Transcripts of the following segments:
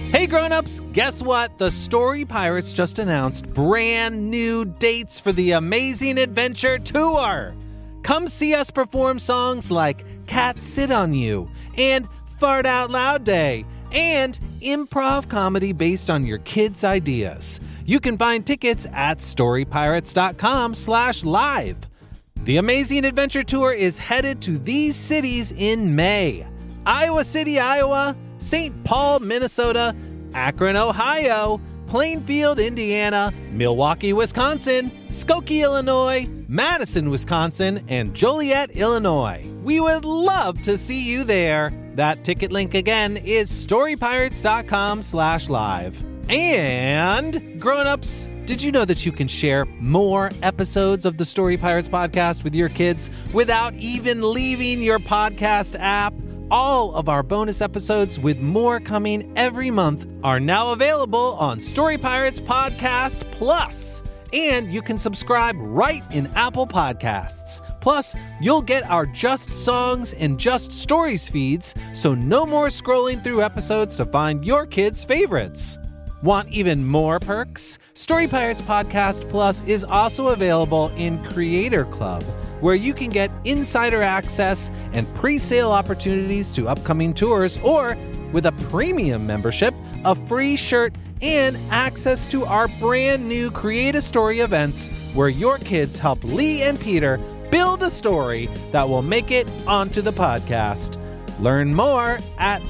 Hey grown-ups, guess what? The Story Pirates just announced brand new dates for the Amazing Adventure Tour. Come see us perform songs like Cats Sit on You and Fart Out Loud Day and improv comedy based on your kids' ideas. You can find tickets at storypirates.com/live. The Amazing Adventure Tour is headed to these cities in May: Iowa City, Iowa, St. Paul, Minnesota, Akron, Ohio, Plainfield, Indiana, Milwaukee, Wisconsin, Skokie, Illinois, Madison, Wisconsin, and Joliet, Illinois. We would love to see you there. That ticket link again is storypirates.com/live. And grown-ups, did you know that you can share more episodes of the Story Pirates podcast with your kids without even leaving your podcast app? All of our bonus episodes, with more coming every month, are now available on Story Pirates Podcast Plus. And you can subscribe right in Apple Podcasts. Plus, you'll get our Just Songs and Just Stories feeds, so no more scrolling through episodes to find your kids' favorites. Want even more perks? Story Pirates Podcast Plus is also available in Creator Club, where you can get insider access and pre-sale opportunities to upcoming tours, or with a premium membership, a free shirt, and access to our brand new Create a Story events, where your kids help Lee and Peter build a story that will make it onto the podcast. Learn more at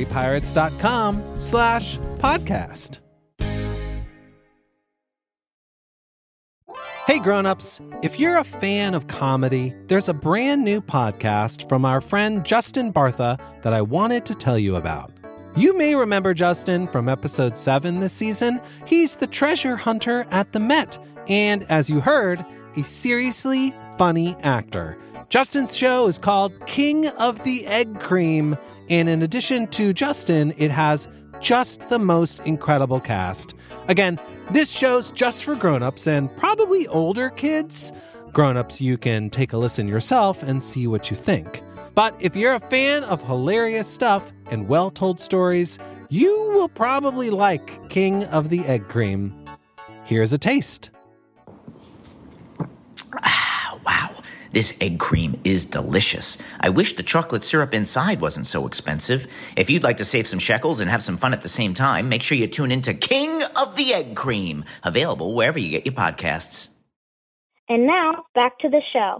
storypirates.com/podcast. Hey grown-ups, if you're a fan of comedy, there's a brand new podcast from our friend Justin Bartha that I wanted to tell you about. You may remember Justin from episode 7 this season. He's the treasure hunter at the Met, and as you heard, a seriously funny actor. Justin's show is called King of the Egg Cream, and in addition to Justin, it has just the most incredible cast. Again, this show's just for grown-ups and probably older kids. Grown-ups, you can take a listen yourself and see what you think. But if you're a fan of hilarious stuff and well-told stories, you will probably like King of the Egg Cream. Here's a taste. Wow, this egg cream is delicious. I wish the chocolate syrup inside wasn't so expensive. If you'd like to save some shekels and have some fun at the same time, make sure you tune in to King of the Egg Cream, available wherever you get your podcasts. And now, back to the show.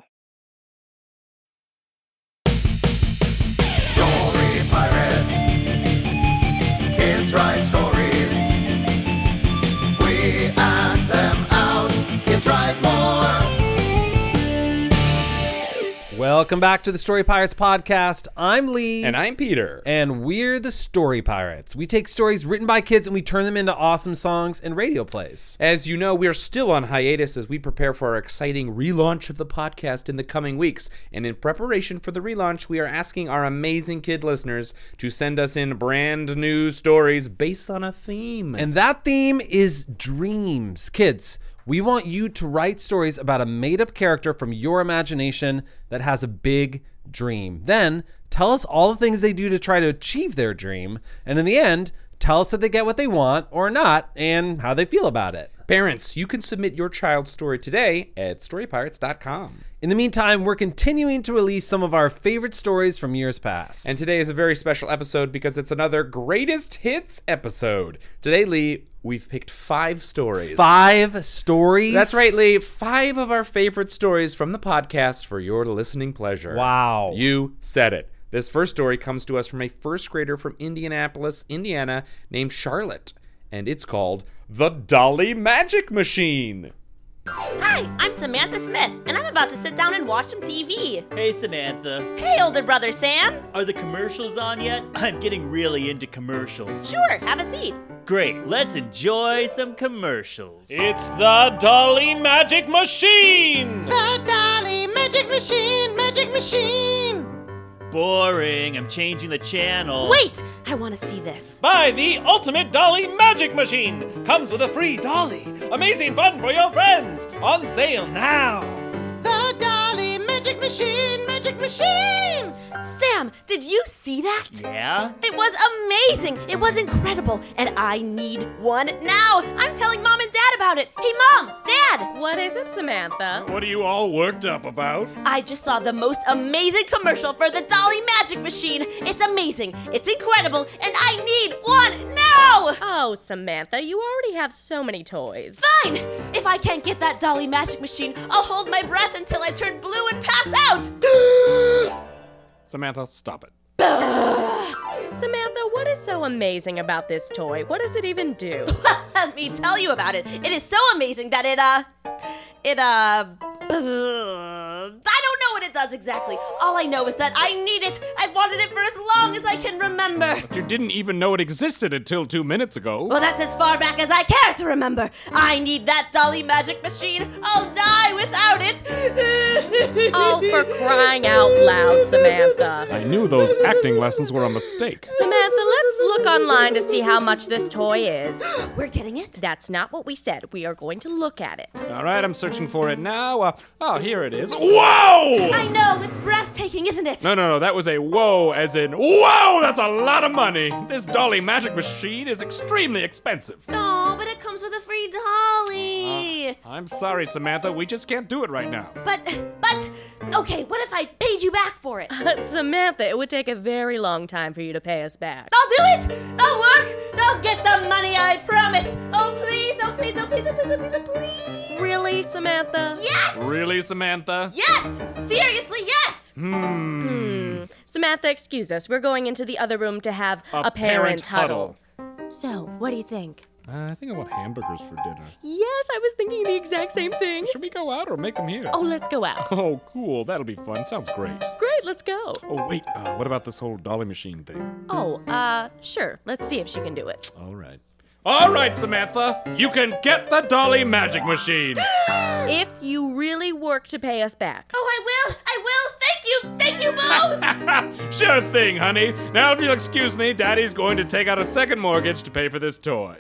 Story Pirates. Kids write stories. We act them out. Kids write more. Welcome back to the Story Pirates podcast. I'm Lee. And I'm Peter. And we're the Story Pirates. We take stories written by kids and we turn them into awesome songs and radio plays. As you know, we're still on hiatus as we prepare for our exciting relaunch of the podcast in the coming weeks. And in preparation for the relaunch, we are asking our amazing kid listeners to send us in brand new stories based on a theme. And that theme is dreams. Kids, we want you to write stories about a made-up character from your imagination that has a big dream. Then tell us all the things they do to try to achieve their dream. And in the end, tell us if they get what they want or not and how they feel about it. Parents, you can submit your child's story today at storypirates.com. In the meantime, we're continuing to release some of our favorite stories from years past. And today is a very special episode because it's another greatest hits episode. Today, Lee, we've picked 5 stories. 5 stories? That's right, Lee. 5 of our favorite stories from the podcast for your listening pleasure. Wow. You said it. This first story comes to us from a first grader from Indianapolis, Indiana, named Charlotte. And it's called The Dolly Magic Machine. Hi, I'm Samantha Smith, and I'm about to sit down and watch some TV. Hey, Samantha. Hey, older brother Sam. Are the commercials on yet? I'm getting really into commercials. Sure, have a seat. Great, let's enjoy some commercials. It's the Dolly Magic Machine! The Dolly Magic Machine, Magic Machine! Boring, I'm changing the channel. Wait, I want to see this. Buy the Ultimate Dolly Magic Machine! Comes with a free dolly. Amazing fun for your friends! On sale now! The Dolly Magic magic machine, magic machine! Sam, did you see that? Yeah? It was amazing. It was incredible. And I need one now. I'm telling Mom and Dad about it. Hey, Mom, Dad. What is it, Samantha? What are you all worked up about? I just saw the most amazing commercial for the Dolly Magic Machine. It's amazing. It's incredible. And I need one now. Oh, Samantha, you already have so many toys. Fine. If I can't get that Dolly Magic Machine, I'll hold my breath until I turn blue and pass out. Samantha, stop it. Samantha, what is so amazing about this toy? What does it even do? Let me tell you about it. It is so amazing that I don't know what it does exactly. All I know is that I need it. I've wanted it for as long as I can remember. But you didn't even know it existed until 2 minutes ago. Well, that's as far back as I care to remember. I need that Dolly Magic Machine. I'll die without it. Oh, for crying out loud, Samantha. I knew those acting lessons were a mistake. Samantha, let's look online to see how much this toy is. We're getting it? That's not what we said. We are going to look at it. All right, I'm searching for it now. Here it is. Whoa! I know, it's breathtaking, isn't it? No, that was a whoa as in, whoa, that's a lot of money. This Dolly Magic Machine is extremely expensive. Oh, but it comes with a free dolly. I'm sorry, Samantha, we just can't do it right now. But, okay, what if I paid you back for it? Samantha, it would take a very long time for you to pay us back. I'll do it! I'll work! I'll get the money, I promise! Oh, please, oh, please, oh, please, oh, please, oh, please, oh, please! Really, Samantha? Yes! Really, Samantha? Yes! Seriously, yes! Samantha, excuse us. We're going into the other room to have a parent huddle. So, what do you think? I think I want hamburgers for dinner. Yes, I was thinking the exact same thing. Should we go out or make them here? Oh, let's go out. Oh, cool. That'll be fun. Sounds great. Great, let's go. Oh, wait. What about this whole Dolly Machine thing? Oh, sure. Let's see if she can do it. All right. All right, Samantha. You can get the Dolly Magic Machine. If you really work to pay us back. Oh, I will! Thank you, Bo! Sure thing, honey. Now, if you'll excuse me, Daddy's going to take out a second mortgage to pay for this toy.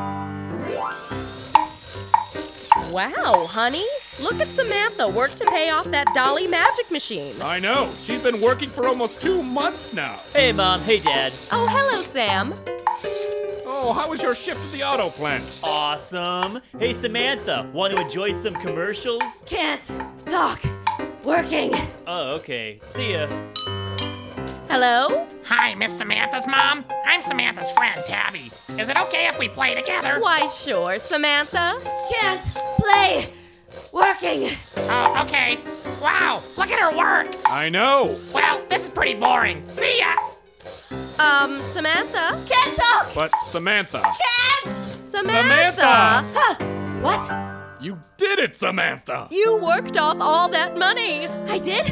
Wow, honey. Look at Samantha work to pay off that Dolly Magic Machine. I know. She's been working for almost 2 months now. Hey, Mom. Hey, Dad. Oh, hello, Sam. Oh, how was your shift at the auto plant? Awesome. Hey, Samantha. Want to enjoy some commercials? Can't talk. Working. Oh, okay. See ya. Hello? Hi, Miss Samantha's mom. I'm Samantha's friend, Tabby. Is it okay if we play together? Why, sure, Samantha. Can't play. Working. Oh, okay. Wow, look at her work. I know. Well, this is pretty boring. See ya. Samantha? Can't talk. But Samantha. Can't. Samantha! Huh? What? You did it, Samantha. You worked off all that money. I did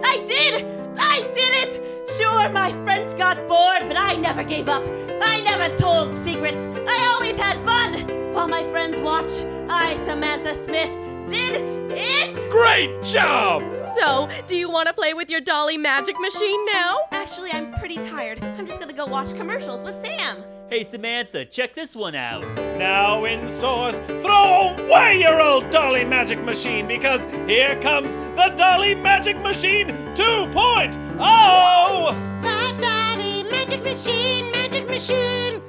it! Sure, my friends got bored, but I never gave up. I never told secrets. I always had fun. While my friends watched, I, Samantha Smith, did it! Great job! So, do you want to play with your Dolly Magic Machine now? Actually, I'm pretty tired. I'm just gonna go watch commercials with Sam. Hey, Samantha, check this one out. Now in stores, throw away your old Dolly Magic Machine because here comes the Dolly Magic Machine 2.0! The Dolly Magic Machine, Magic Machine!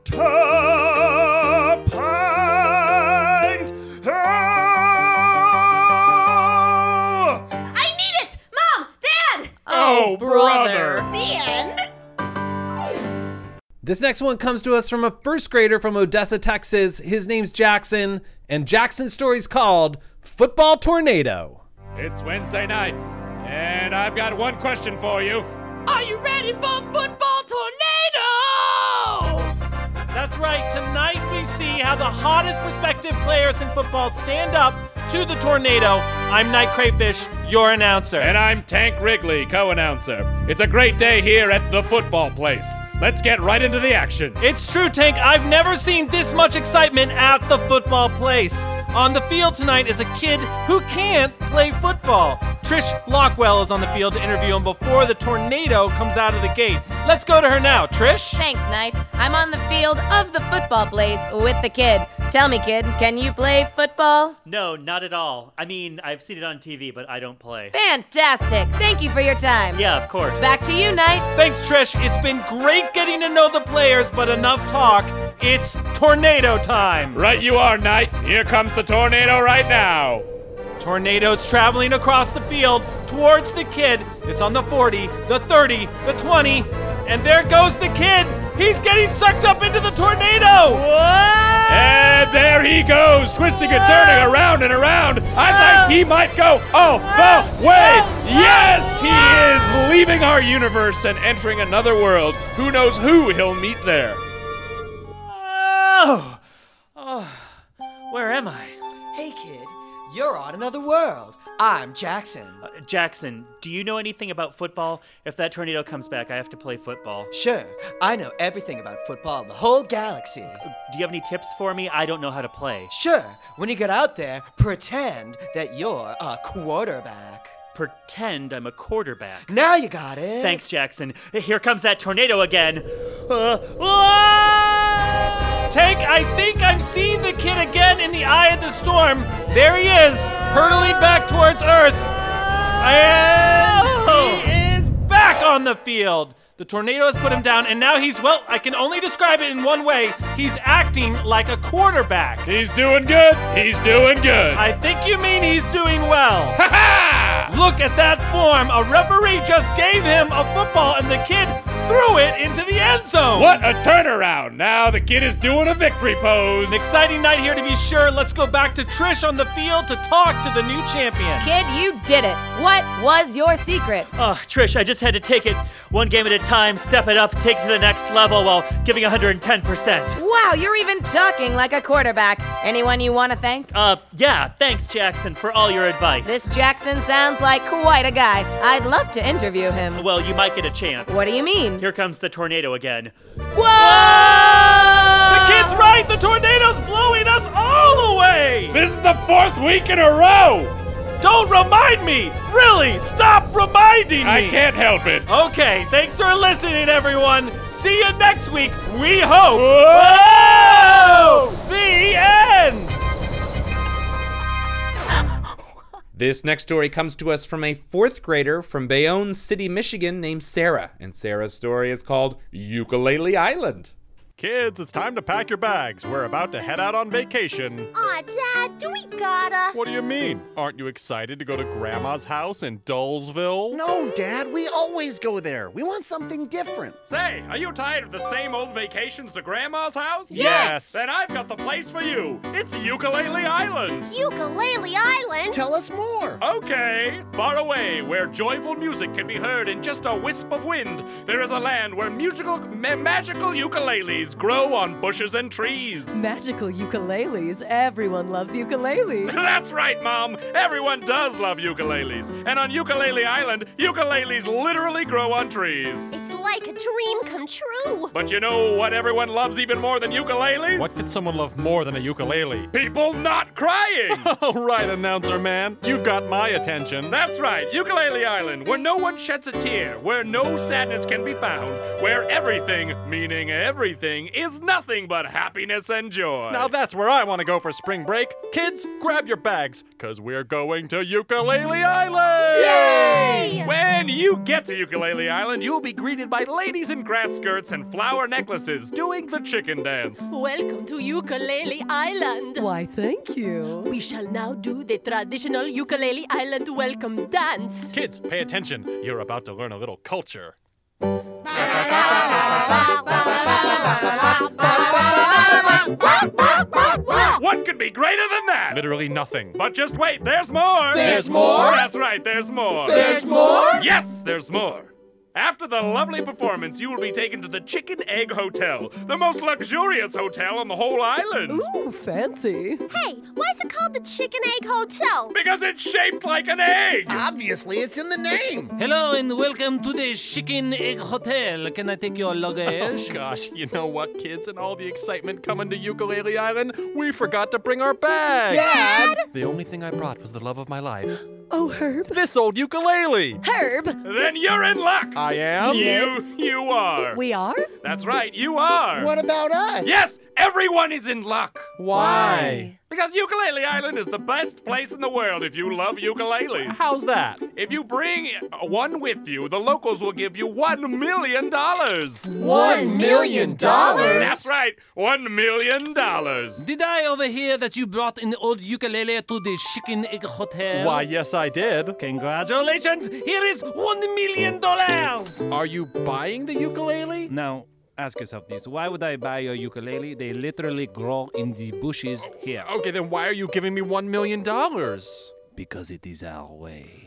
Top and I need it! Mom! Dad! Oh, brother! The end? This next one comes to us from a first grader from Odessa, Texas. His name's Jackson, and Jackson's story's called Football Tornado. It's Wednesday night, and I've got one question for you. Are you ready for Football Tornado? That's right, tonight we see how the hottest prospective players in football stand up to the tornado. I'm Night Crayfish, your announcer. And I'm Tank Wrigley, co-announcer. It's a great day here at the football place. Let's get right into the action. It's true, Tank. I've never seen this much excitement at the football place. On the field tonight is a kid who can't play football. Trish Lockwell is on the field to interview him before the tornado comes out of the gate. Let's go to her now. Trish? Thanks, Knight. I'm on the field of the football place with the kid Tell me, kid, can you play football? No, not at all. I mean, I've seen it on TV, but I don't play. Fantastic. Thank you for your time. Yeah, of course. Back to you, Knight. Thanks, Trish. It's been great getting to know the players, but enough talk. It's tornado time. Right you are, Knight. Here comes the tornado right now. Tornado's traveling across the field towards the kid. It's on the 40, the 30, the 20, and there goes the kid. He's getting sucked up into the tornado. And there he goes, twisting and turning around and around. I think he might go all the way. Yes, he is leaving our universe and entering another world. Who knows who he'll meet there? Oh, where am I? Hey, kid, you're on another world. I'm Jackson. Jackson, do you know anything about football? If that tornado comes back, I have to play football. Sure, I know everything about football, the whole galaxy. Do you have any tips for me? I don't know how to play. Sure, when you get out there, pretend that you're a quarterback. Pretend I'm a quarterback. Now you got it. Thanks, Jackson. Here comes that tornado again. Tank, I think I'm seeing the kid again in the eye of the storm. There he is, hurtling back towards Earth. And he is back on the field. The tornado has put him down, and now he's, well, I can only describe it in one way. He's acting like a quarterback. He's doing good. He's doing good. I think you mean he's doing well. Ha ha! Look at that form. A referee just gave him a football, and the kid threw it into the end zone. What a turnaround. Now the kid is doing a victory pose. An exciting night here to be sure. Let's go back to Trish on the field to talk to the new champion. Kid, you did it. What was your secret? Oh, Trish, I just had to take it one game at a time, step it up, take it to the next level while giving 110%. Wow, you're even talking like a quarterback. Anyone you want to thank? Yeah, thanks, Jackson, for all your advice. This Jackson sounds like quite a guy. I'd love to interview him. Well, you might get a chance. What do you mean? Here comes the tornado again. Whoa! The kid's right! The tornado's blowing us all away! This is the 4th week in a row! Don't remind me! Really, stop reminding me! I can't help it. Okay, thanks for listening, everyone. See you next week, we hope. Whoa! The end! This next story comes to us from a 4th grader from Bayonne City, Michigan named Sarah. And Sarah's story is called Ukulele Island. Kids, it's time to pack your bags. We're about to head out on vacation. Aw, Dad, do we gotta? What do you mean? Aren't you excited to go to Grandma's house in Dullsville? No, Dad, we always go there. We want something different. Say, are you tired of the same old vacations to Grandma's house? Yes! Then I've got the place for you. It's Ukulele Island. Ukulele Island? Tell us more. Okay. Far away, where joyful music can be heard in just a wisp of wind, there is a land where magical ukuleles grow on bushes and trees. Magical ukuleles? Everyone loves ukuleles. That's right, Mom. Everyone does love ukuleles. And on Ukulele Island, ukuleles literally grow on trees. It's like a dream come true. But you know what everyone loves even more than ukuleles? What could someone love more than a ukulele? People not crying! All right, announcer man. You've got my attention. That's right, Ukulele Island, where no one sheds a tear, where no sadness can be found, where everything, meaning everything, is nothing but happiness and joy. Now that's where I want to go for spring break. Kids, grab your bags, because we're going to Ukulele Island! Yay! When you get to Ukulele Island, you'll be greeted by ladies in grass skirts and flower necklaces doing the chicken dance. Welcome to Ukulele Island. Why, thank you. We shall now do the traditional Ukulele Island welcome dance. Kids, pay attention. You're about to learn a little culture. What could be greater than that? Literally nothing. But just wait, there's more! There's more? That's right, there's more! There's more? Yes, there's more! After the lovely performance, you will be taken to the Chicken Egg Hotel, the most luxurious hotel on the whole island. Ooh, fancy. Hey, why is it called the Chicken Egg Hotel? Because it's shaped like an egg! Obviously, it's in the name. Hello and welcome to the Chicken Egg Hotel. Can I take your luggage? Oh gosh, you know what, kids? In all the excitement coming to Ukulele Island, we forgot to bring our bags. Dad! The only thing I brought was the love of my life. Oh, Herb. This old ukulele. Herb. Then you're in luck! I am? You are. We are? That's right, you are. What about us? Yes, everyone is in luck. Why? Because Ukulele Island is the best place in the world if you love ukuleles. How's that? If you bring one with you, the locals will give you $1 million. $1 million? That's right, $1 million. Did I overhear that you brought an old ukulele to the Chicken Egg Hotel? Why, yes, I did. Congratulations! Here is $1 million! Are you buying the ukulele? Now, ask yourself this. Why would I buy your ukulele? They literally grow in the bushes here. Okay, then why are you giving me $1 million? Because it is our way.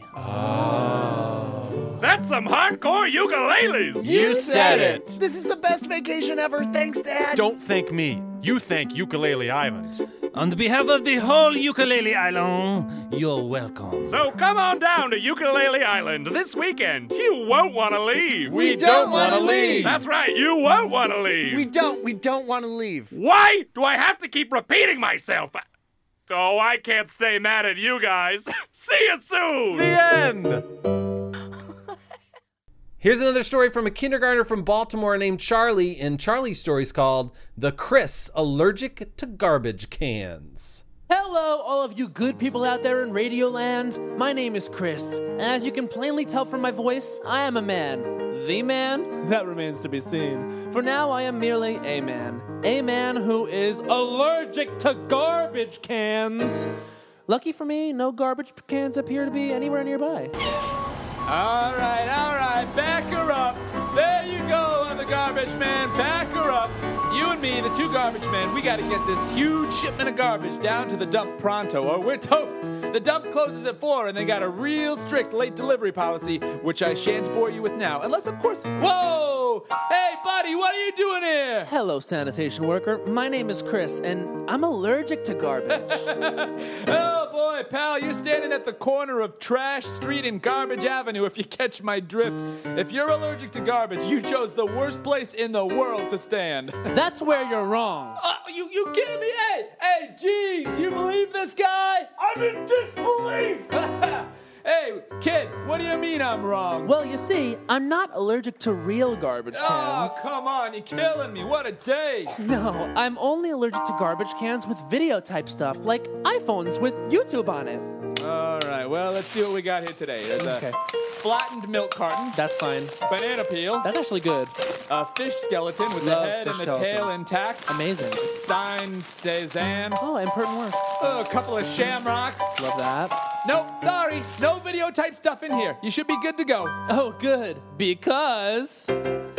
That's some hardcore ukuleles. You said it. This is the best vacation ever. Thanks, Dad. Don't thank me. You thank Ukulele Island. On behalf of the whole Ukulele Island, you're welcome. So come on down to Ukulele Island this weekend. You won't want to leave. We don't want to leave. That's right, you won't want to leave. We don't want to leave. Why do I have to keep repeating myself? Oh, I can't stay mad at you guys. See you soon. The end. Here's another story from a kindergartner from Baltimore named Charlie, and Charlie's story's called The Chris Allergic to Garbage Cans. Hello, all of you good people out there in Radioland. My name is Chris, and as you can plainly tell from my voice, I am a man. The man? That remains to be seen. For now, I am merely a man. A man who is allergic to garbage cans. Lucky for me, no garbage cans appear to be anywhere nearby. All right, back her up. There you go, the garbage man, back her up. You and me, the two garbage men, we gotta get this huge shipment of garbage down to the dump pronto, or we're toast. The dump closes at 4, and they got a real strict late delivery policy, which I shan't bore you with now, unless, of course, whoa! Hey, buddy, what are you doing here? Hello, sanitation worker. My name is Chris, and I'm allergic to garbage. Oh, boy, pal, you're standing at the corner of Trash Street and Garbage Avenue, if you catch my drift. If you're allergic to garbage, you chose the worst place in the world to stand. That's where you're wrong. You kidding me? Hey, Gene, do you believe this guy? I'm in disbelief. Hey, kid, what do you mean I'm wrong? Well, you see, I'm not allergic to real garbage cans. Oh, come on, you're killing me. What a day. No, I'm only allergic to garbage cans with video type stuff, like iPhones with YouTube on it. All right, well, let's see what we got here today. There's a flattened milk carton. That's fine. Banana peel. That's actually good. A fish skeleton with the head and the tail intact. Amazing. Signed Cezanne. Oh, important work. A couple of shamrocks. Love that. Nope, sorry. No video type stuff in here. You should be good to go. Oh, good. Because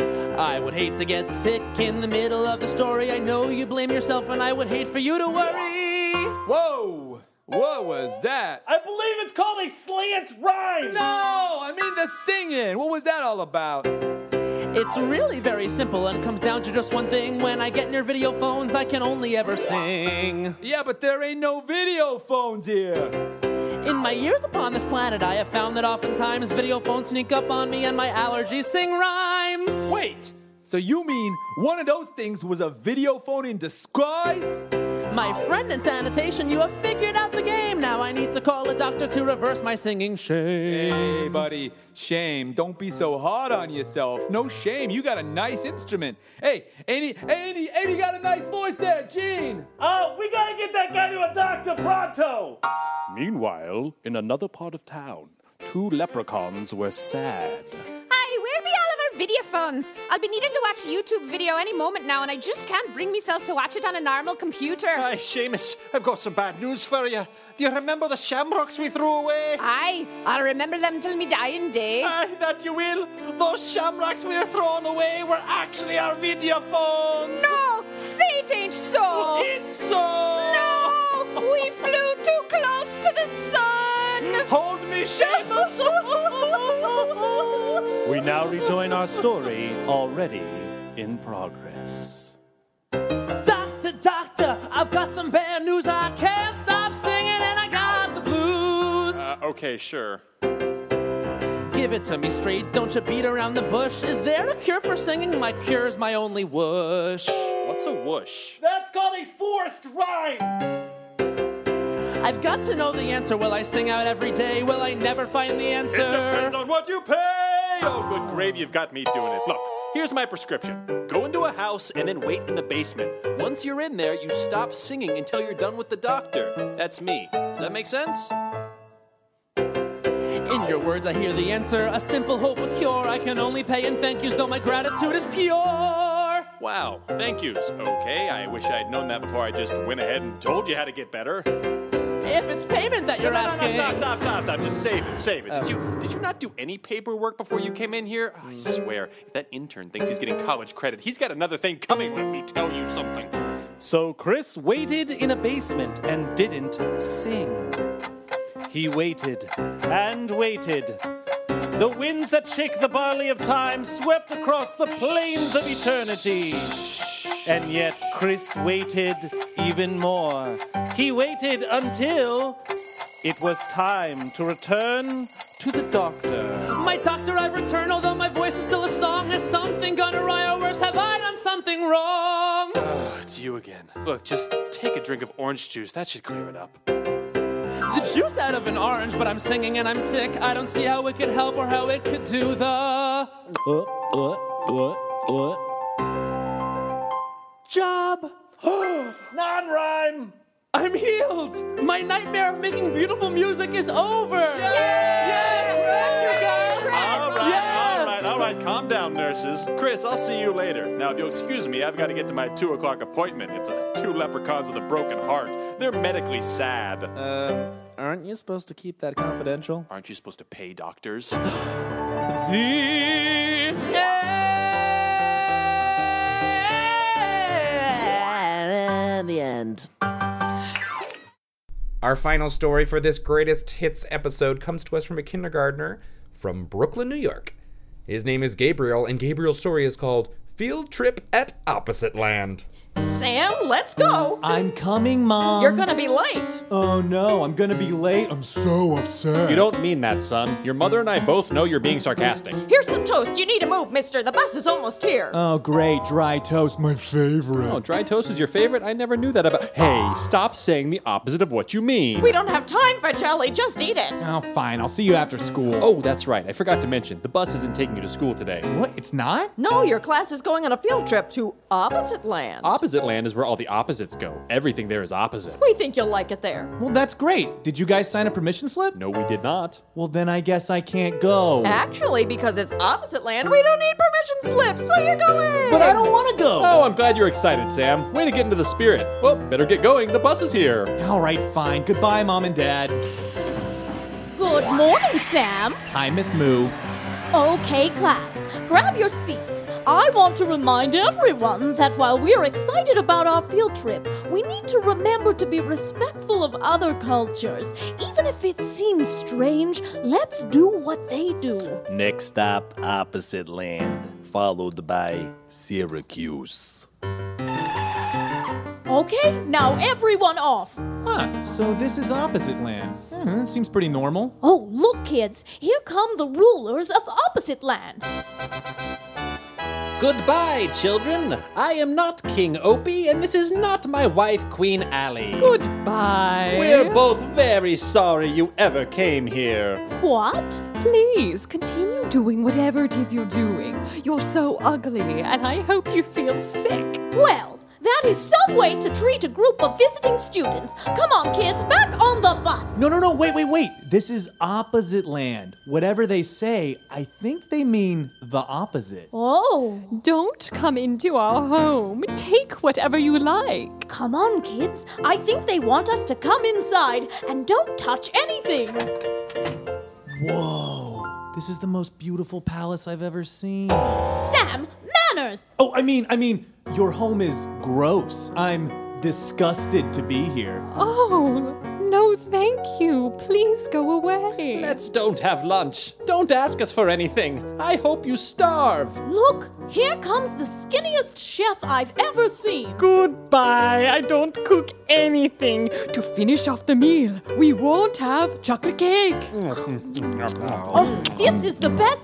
I would hate to get sick in the middle of the story. I know you blame yourself, and I would hate for you to worry. Whoa. What was that? I believe it's called a slant rhyme. No, I mean the singing. What was that all about? It's really very simple and comes down to just one thing. When I get near video phones, I can only ever sing. Yeah, but there ain't no video phones here. In my years upon this planet, I have found that oftentimes video phones sneak up on me and my allergies sing rhymes. Wait, so you mean one of those things was a video phone in disguise? My friend in sanitation, you have figured out the game. Now I need to call a doctor to reverse my singing shame. Hey, buddy, shame. Don't be so hard on yourself. No shame. You got a nice instrument. Hey, ain't he got a nice voice there, Gene? Oh, we gotta get that guy to a doctor pronto. Meanwhile, in another part of town, two leprechauns were sad. Hi, where be all of our video phones? I'll be needing to watch a YouTube video any moment now, and I just can't bring myself to watch it on a normal computer. Hi, Seamus. I've got some bad news for you. Do you remember the shamrocks we threw away? Aye, I'll remember them till me dying day. Aye, that you will. Those shamrocks we were throwing away were actually our video phones. No, say it ain't so. It's so. No, we flew too close to the sun. Hold me, Seamus. We now rejoin our story, already in progress. Doctor, I've got some bad news. I can't stop singing and I got the blues. Okay, sure. Give it to me straight, don't you beat around the bush. Is there a cure for singing? My cure's my only whoosh. What's a whoosh? That's called a forced rhyme. I've got to know the answer. Will I sing out every day? Will I never find the answer? It depends on what you pay. Oh, good gravy, you've got me doing it. Look, Here's my prescription. Go into a house and then wait in the basement. Once you're in there, you stop singing until you're done with the doctor. That's me. Does that make sense? In your words, I hear the answer. A simple hope, a cure. I can only pay in thank yous, though my gratitude is pure. Wow, thank yous. Okay, I wish I'd known that before I just went ahead and told you how to get better. If it's payment that you're asking. No, stop. Just save it. Did you not do any paperwork before you came in here? I swear, if that intern thinks he's getting college credit, he's got another thing coming, let me tell you something. So Chris waited in a basement and didn't sing. He waited and waited. The winds that shake the barley of time swept across the plains of eternity. And yet Chris waited even more. He waited until it was time to return to the doctor. My doctor, I've returned, although my voice is still a song. Is something gone awry, or worse, have I done something wrong? Oh, it's you again. Look, just take a drink of orange juice. That should clear it up. The juice out of an orange, but I'm singing and I'm sick. I don't see how it could help or how it could do the job. Non-rhyme. I'm healed. My nightmare of making beautiful music is over. All right, calm down, nurses. Chris, I'll see you later. Now, if you'll excuse me, I've got to get to my 2 o'clock appointment. It's 2 leprechauns with a broken heart. They're medically sad. Aren't you supposed to keep that confidential? Aren't you supposed to pay doctors? The end. Our final story for this greatest hits episode comes to us from a kindergartner from Brooklyn, New York. His name is Gabriel, and Gabriel's story is called Field Trip at Opposite Land. Sam, let's go. I'm coming, Mom. You're gonna be late. Oh no, I'm gonna be late. I'm so upset. You don't mean that, son. Your mother and I both know you're being sarcastic. Here's some toast. You need to move, mister. The bus is almost here. Oh great, dry toast, my favorite. Oh, dry toast is your favorite? I never knew that about... Hey, stop saying the opposite of what you mean. We don't have time for jelly. Just eat it. Oh, fine. I'll see you after school. Oh, that's right. I forgot to mention, the bus isn't taking you to school today. What? It's not? No, your class is going on a field trip to Opposite Land. Opposite Land is where all the opposites go. Everything there is opposite. We think you'll like it there. Well, that's great. Did you guys sign a permission slip? No, we did not. Well, then I guess I can't go. Actually, because it's Opposite Land, we don't need permission slips, so you're going. But I don't want to go. Oh, I'm glad you're excited, Sam. Way to get into the spirit. Well, better get going. The bus is here. All right, fine. Goodbye, Mom and Dad. Good morning, Sam. Hi, Miss Moo. Okay, class, grab your seats. I want to remind everyone that while we're excited about our field trip, we need to remember to be respectful of other cultures. Even if it seems strange, let's do what they do. Next stop, Opposite Land, followed by Syracuse. Okay, now everyone off. Huh, so this is Opposite Land. That seems pretty normal. Oh, look, kids, here come the rulers of Opposite Land. Goodbye, children. I am not King Opie, and this is not my wife, Queen Allie. Goodbye. We're both very sorry you ever came here. What? Please, continue doing whatever it is you're doing. You're so ugly, and I hope you feel sick. Well, that is some way to treat a group of visiting students. Come on, kids, back on the bus. No, wait. This is Opposite Land. Whatever they say, I think they mean the opposite. Oh. Don't come into our home. Take whatever you like. Come on, kids. I think they want us to come inside and don't touch anything. Whoa. This is the most beautiful palace I've ever seen. Sam, manners! Oh, I mean, your home is gross. I'm disgusted to be here. Oh, no thank you. Please go away. Let's don't have lunch. Don't ask us for anything. I hope you starve. Look, here comes the skinniest chef I've ever seen. Goodbye. I don't cook anything. To finish off the meal, we won't have chocolate cake. Oh, this is the best,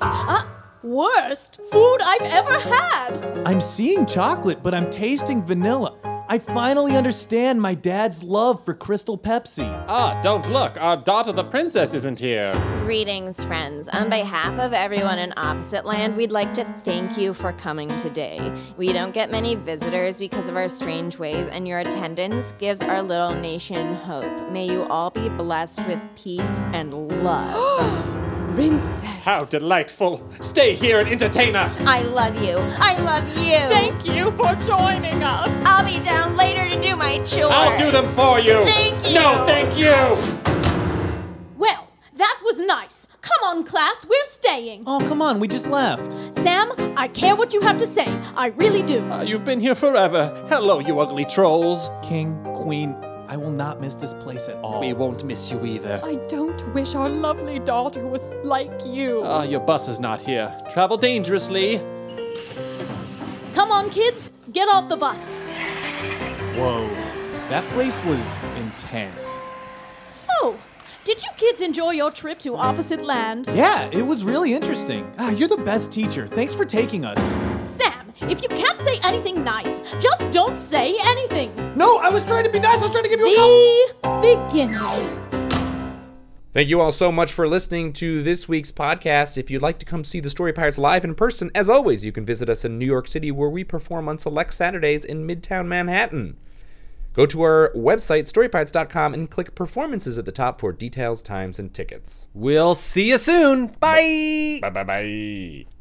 worst food I've ever had. I'm seeing chocolate, but I'm tasting vanilla. I finally understand my dad's love for Crystal Pepsi. Ah, don't look. Our daughter the princess isn't here. Greetings, friends. On behalf of everyone in Opposite Land, we'd like to thank you for coming today. We don't get many visitors because of our strange ways, and your attendance gives our little nation hope. May you all be blessed with peace and love. Princess. How delightful. Stay here and entertain us. I love you. I love you. Thank you for joining us. I'll be down later to do my chores. I'll do them for you. Thank you. No, thank you. Well, that was nice. Come on, class, we're staying. Oh, come on, we just left. Sam, I care what you have to say. I really do. You've been here forever. Hello, you ugly trolls. King, Queen, I will not miss this place at all. We won't miss you either. I don't wish our lovely daughter was like you. Your bus is not here. Travel dangerously. Come on, kids, get off the bus. Whoa, that place was intense. So, did you kids enjoy your trip to Opposite Land? Yeah, it was really interesting. You're the best teacher. Thanks for taking us. Sam, if you can't say anything nice, just don't say anything. No, I was trying to be nice. I was trying to give you a call. Beginning. Thank you all so much for listening to this week's podcast. If you'd like to come see the Story Pirates live in person, as always, you can visit us in New York City, where we perform on select Saturdays in Midtown Manhattan. Go to our website, storypirates.com, and click Performances at the top for details, times, and tickets. We'll see you soon. Bye. Bye.